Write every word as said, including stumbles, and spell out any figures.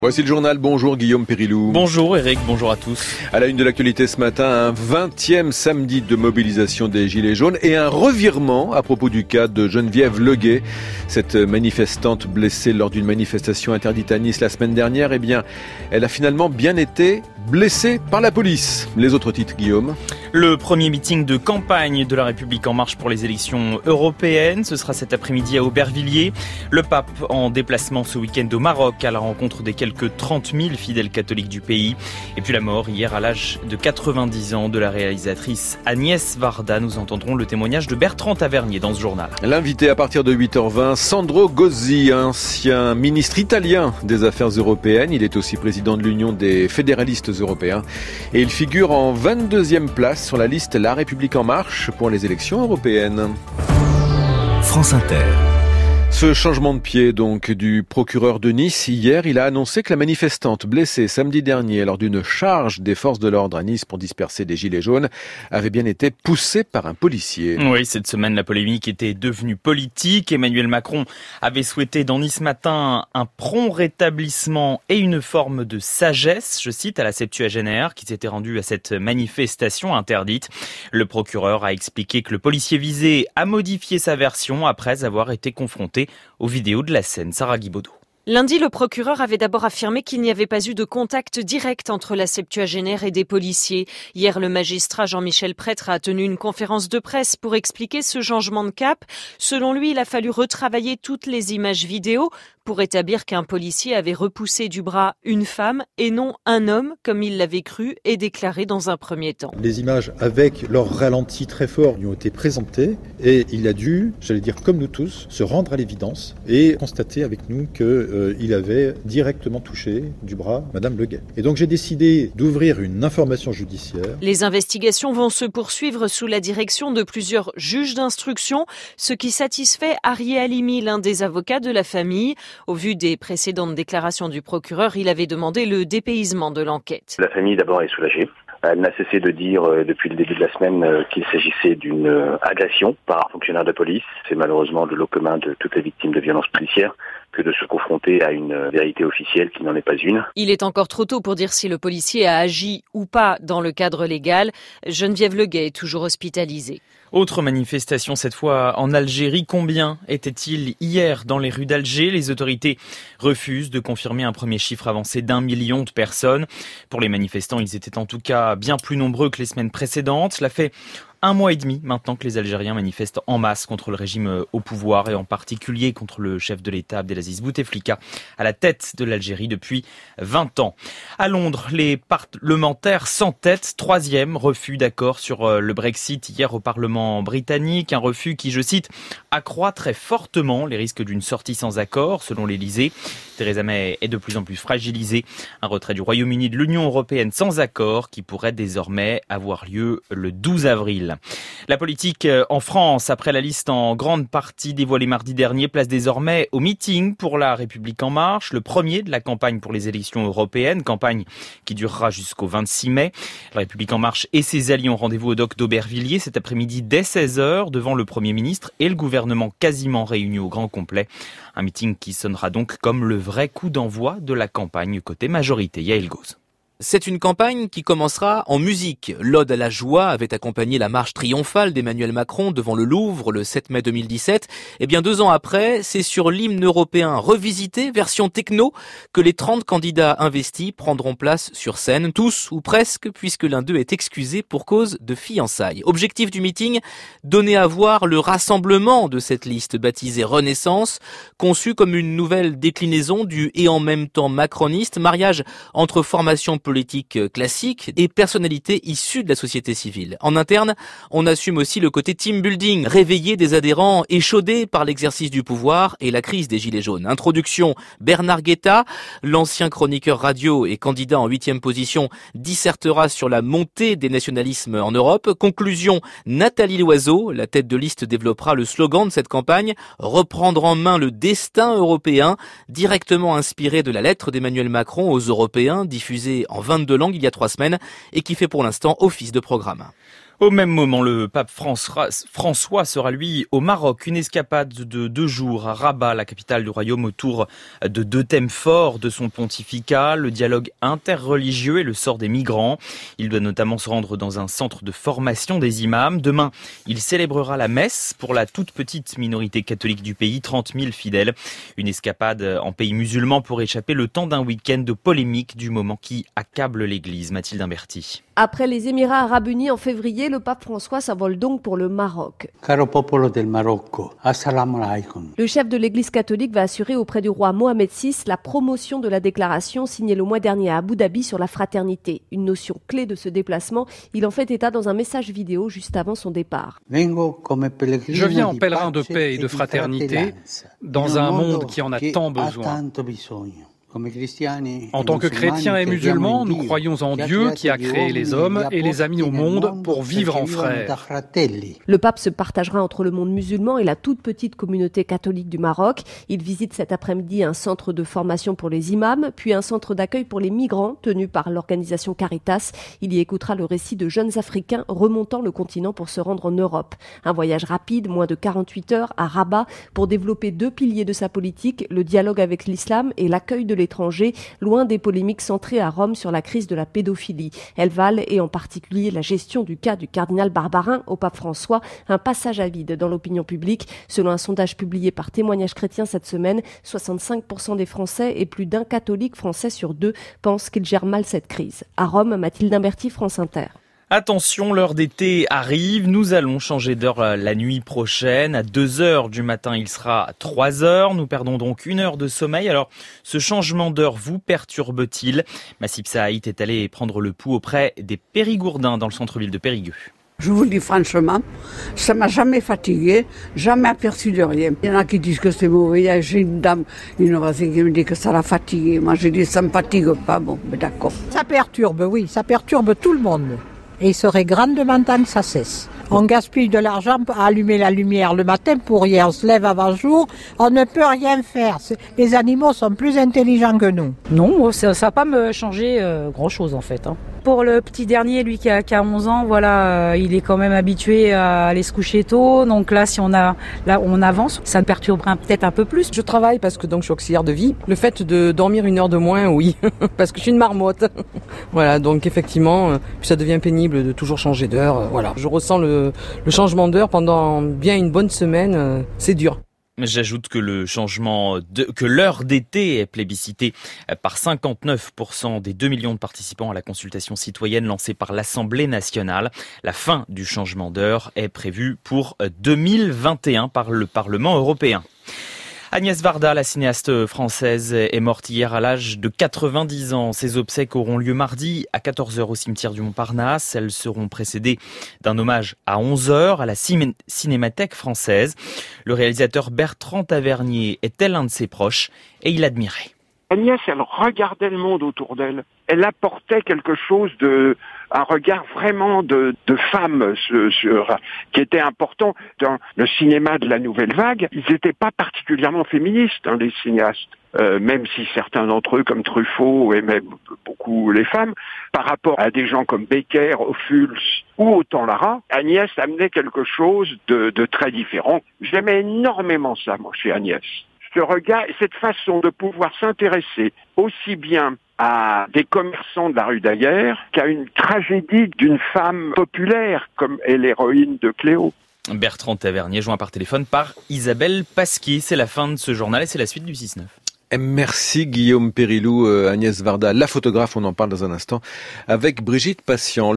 Voici le journal, bonjour Guillaume Périlou. Bonjour Eric, bonjour à tous. À la une de l'actualité ce matin, un vingtième samedi de mobilisation des Gilets jaunes et un revirement à propos du cas de Geneviève Leguet. Cette manifestante blessée lors d'une manifestation interdite à Nice la semaine dernière, eh bien, elle a finalement bien été blessée par la police. Les autres titres, Guillaume. Le premier meeting de campagne de la République en marche pour les élections européennes, ce sera cet après-midi à Aubervilliers. Le pape en déplacement ce week-end au Maroc à la rencontre des quelques trente mille fidèles catholiques du pays. Et puis la mort hier à l'âge de quatre-vingt-dix ans de la réalisatrice Agnès Varda. Nous entendrons le témoignage de Bertrand Tavernier dans ce journal. L'invité à partir de huit heures vingt, Sandro Gozzi, ancien ministre italien des Affaires européennes. Il est aussi président de l'Union des fédéralistes européens. Et il figure en vingt-deuxième place sur la liste La République en marche pour les élections européennes. France Inter. Ce changement de pied donc du procureur de Nice, hier, il a annoncé que la manifestante blessée samedi dernier lors d'une charge des forces de l'ordre à Nice pour disperser des gilets jaunes avait bien été poussée par un policier. Oui, cette semaine, la polémique était devenue politique. Emmanuel Macron avait souhaité dans Nice Matin un prompt rétablissement et une forme de sagesse, je cite, à la septuagénaire qui s'était rendue à cette manifestation interdite. Le procureur a expliqué que le policier visé a modifié sa version après avoir été confronté aux vidéos de la scène. Sarah Guibaudot. Lundi, le procureur avait d'abord affirmé qu'il n'y avait pas eu de contact direct entre la septuagénaire et des policiers. Hier, le magistrat Jean-Michel Prêtre a tenu une conférence de presse pour expliquer ce changement de cap. Selon lui, il a fallu retravailler toutes les images vidéo pour établir qu'un policier avait repoussé du bras une femme et non un homme, comme il l'avait cru et déclaré dans un premier temps. Les images avec leur ralenti très fort lui ont été présentées et il a dû, j'allais dire comme nous tous, se rendre à l'évidence et constater avec nous qu'il euh, avait directement touché du bras Madame Leguet. Et donc j'ai décidé d'ouvrir une information judiciaire. Les investigations vont se poursuivre sous la direction de plusieurs juges d'instruction, ce qui satisfait Harry Halimi, l'un des avocats de la famille. Au vu des précédentes déclarations du procureur, il avait demandé le dépaysement de l'enquête. La famille d'abord est soulagée. Elle n'a cessé de dire euh, depuis le début de la semaine euh, qu'il s'agissait d'une euh, agression par un fonctionnaire de police. C'est malheureusement le lot commun de toutes les victimes de violences policières que de se confronter à une vérité officielle qui n'en est pas une. Il est encore trop tôt pour dire si le policier a agi ou pas dans le cadre légal. Geneviève Leguet est toujours hospitalisée. Autre manifestation cette fois en Algérie. Combien était-il hier dans les rues d'Alger? Les autorités refusent de confirmer un premier chiffre avancé d'un million de personnes. Pour les manifestants, ils étaient en tout cas bien plus nombreux que les semaines précédentes. Cela fait un mois et demi maintenant que les Algériens manifestent en masse contre le régime au pouvoir et en particulier contre le chef de l'État Abdelaziz Bouteflika à la tête de l'Algérie depuis vingt ans. À Londres, les parlementaires s'entêtent. Troisième refus d'accord sur le Brexit hier au Parlement britannique. Un refus qui, je cite, accroît très fortement les risques d'une sortie sans accord, selon l'Élysée. Theresa May est de plus en plus fragilisée. Un retrait du Royaume-Uni de l'Union européenne sans accord qui pourrait désormais avoir lieu le douze avril. La politique en France, après la liste en grande partie dévoilée mardi dernier, place désormais au meeting pour la République en marche, le premier de la campagne pour les élections européennes, campagne qui durera jusqu'au vingt-six mai. La République en marche et ses alliés ont rendez-vous au dock d'Aubervilliers cet après-midi dès seize heures devant le Premier ministre et le gouvernement quasiment réunis au grand complet. Un meeting qui sonnera donc comme le vrai coup d'envoi de la campagne côté majorité. Yael Gauze. C'est une campagne qui commencera en musique. L'Ode à la joie avait accompagné la marche triomphale d'Emmanuel Macron devant le Louvre le sept mai deux mille dix-sept. Et bien deux ans après, c'est sur l'hymne européen revisité, version techno, que les trente candidats investis prendront place sur scène, tous ou presque, puisque l'un d'eux est excusé pour cause de fiançailles. Objectif du meeting, donner à voir le rassemblement de cette liste baptisée Renaissance, conçue comme une nouvelle déclinaison du et en même temps macroniste, mariage entre formation politique politique classique et personnalités issues de la société civile. En interne, on assume aussi le côté team building, réveiller des adhérents échaudés par l'exercice du pouvoir et la crise des Gilets jaunes. Introduction, Bernard Guetta, l'ancien chroniqueur radio et candidat en huitième position, dissertera sur la montée des nationalismes en Europe. Conclusion, Nathalie Loiseau, la tête de liste, développera le slogan de cette campagne, reprendre en main le destin européen, directement inspiré de la lettre d'Emmanuel Macron aux Européens, diffusée en vingt-deux langues il y a trois semaines et qui fait pour l'instant office de programme. Au même moment, le pape François sera lui au Maroc. Une escapade de deux jours à Rabat, la capitale du royaume, autour de deux thèmes forts de son pontificat, le dialogue interreligieux et le sort des migrants. Il doit notamment se rendre dans un centre de formation des imams. Demain, il célébrera la messe pour la toute petite minorité catholique du pays, trente mille fidèles. Une escapade en pays musulman pour échapper le temps d'un week-end de polémique du moment qui accable l'Église. Mathilde Imberti. Après les Émirats arabes unis en février, le pape François s'envole donc pour le Maroc. Caro popolo del Marocco, assalamu alaikum. Le chef de l'Église catholique va assurer auprès du roi Mohamed six la promotion de la déclaration signée le mois dernier à Abu Dhabi sur la fraternité. Une notion clé de ce déplacement, il en fait état dans un message vidéo juste avant son départ. Je viens en pèlerin de paix et de fraternité dans un monde qui en a tant besoin. En tant que chrétiens et musulmans, nous croyons en Dieu qui a créé les hommes et les a mis au monde pour vivre en frères. Le pape se partagera entre le monde musulman et la toute petite communauté catholique du Maroc. Il visite cet après-midi un centre de formation pour les imams, puis un centre d'accueil pour les migrants tenu par l'organisation Caritas. Il y écoutera le récit de jeunes Africains remontant le continent pour se rendre en Europe. Un voyage rapide, moins de quarante-huit heures, à Rabat, pour développer deux piliers de sa politique, le dialogue avec l'islam et l'accueil de l'étranger, loin des polémiques centrées à Rome sur la crise de la pédophilie. Elles valent, et en particulier la gestion du cas du cardinal Barbarin au pape François, un passage à vide dans l'opinion publique. Selon un sondage publié par Témoignages chrétiens cette semaine, soixante-cinq pour cent des Français et plus d'un catholique français sur deux pensent qu'il gère mal cette crise. À Rome, Mathilde Imberti, France Inter. Attention, l'heure d'été arrive. Nous allons changer d'heure la nuit prochaine. À deux heures du matin, il sera à trois heures. Nous perdons donc une heure de sommeil. Alors, ce changement d'heure vous perturbe-t-il? Massib Saïd est allé prendre le pouls auprès des Périgourdins dans le centre-ville de Périgueux. Je vous le dis franchement, ça m'a jamais fatigué, jamais aperçu de rien. Il y en a qui disent que c'est mauvais. J'ai une dame, une voisine qui me dit que ça l'a fatigué. Moi, j'ai dit ça me fatigue pas. Bon, mais d'accord. Ça perturbe, oui, ça perturbe tout le monde. Et il serait grandement temps que ça cesse. On gaspille de l'argent à allumer la lumière le matin pour rien. On se lève avant jour, on ne peut rien faire. Les animaux sont plus intelligents que nous. Non, ça n'a pas me changé euh, grand-chose en fait. Hein. Pour le petit dernier, lui qui a, qui a onze ans, voilà, euh, il est quand même habitué à aller se coucher tôt. Donc là, si on a, là, on avance, ça me perturbera peut-être un peu plus. Je travaille parce que donc je suis auxiliaire de vie. Le fait de dormir une heure de moins, oui, parce que je suis une marmotte. Voilà, donc effectivement, ça devient pénible de toujours changer d'heure. Voilà, je ressens le, le changement d'heure pendant bien une bonne semaine. C'est dur. J'ajoute que le changement de, que l'heure d'été est plébiscitée par cinquante-neuf pour cent des deux millions de participants à la consultation citoyenne lancée par l'Assemblée nationale. La fin du changement d'heure est prévue pour deux mille vingt et un par le Parlement européen. Agnès Varda, la cinéaste française, est morte hier à l'âge de quatre-vingt-dix ans. Ses obsèques auront lieu mardi à quatorze heures au cimetière du Montparnasse. Elles seront précédées d'un hommage à onze heures à la Cinémathèque française. Le réalisateur Bertrand Tavernier était l'un de ses proches et il admirait. Agnès, elle regardait le monde autour d'elle. Elle apportait quelque chose de, un regard vraiment de, de femme sur, sur, qui était important dans le cinéma de la nouvelle vague. Ils n'étaient pas particulièrement féministes, hein, les cinéastes. Euh, même si certains d'entre eux, comme Truffaut, aimaient beaucoup les femmes, par rapport à des gens comme Becker, Ophuls ou Autant Lara, Agnès amenait quelque chose de, de très différent. J'aimais énormément ça, moi, chez Agnès. Ce regard, cette façon de pouvoir s'intéresser aussi bien à des commerçants de la rue Daguerre qu'à une tragédie d'une femme populaire comme est l'héroïne de Cléo. Bertrand Tavernier, joint par téléphone par Isabelle Pasquier. C'est la fin de ce journal et c'est la suite du six neuf. Merci Guillaume Périlou, Agnès Varda, la photographe, on en parle dans un instant, avec Brigitte Patient.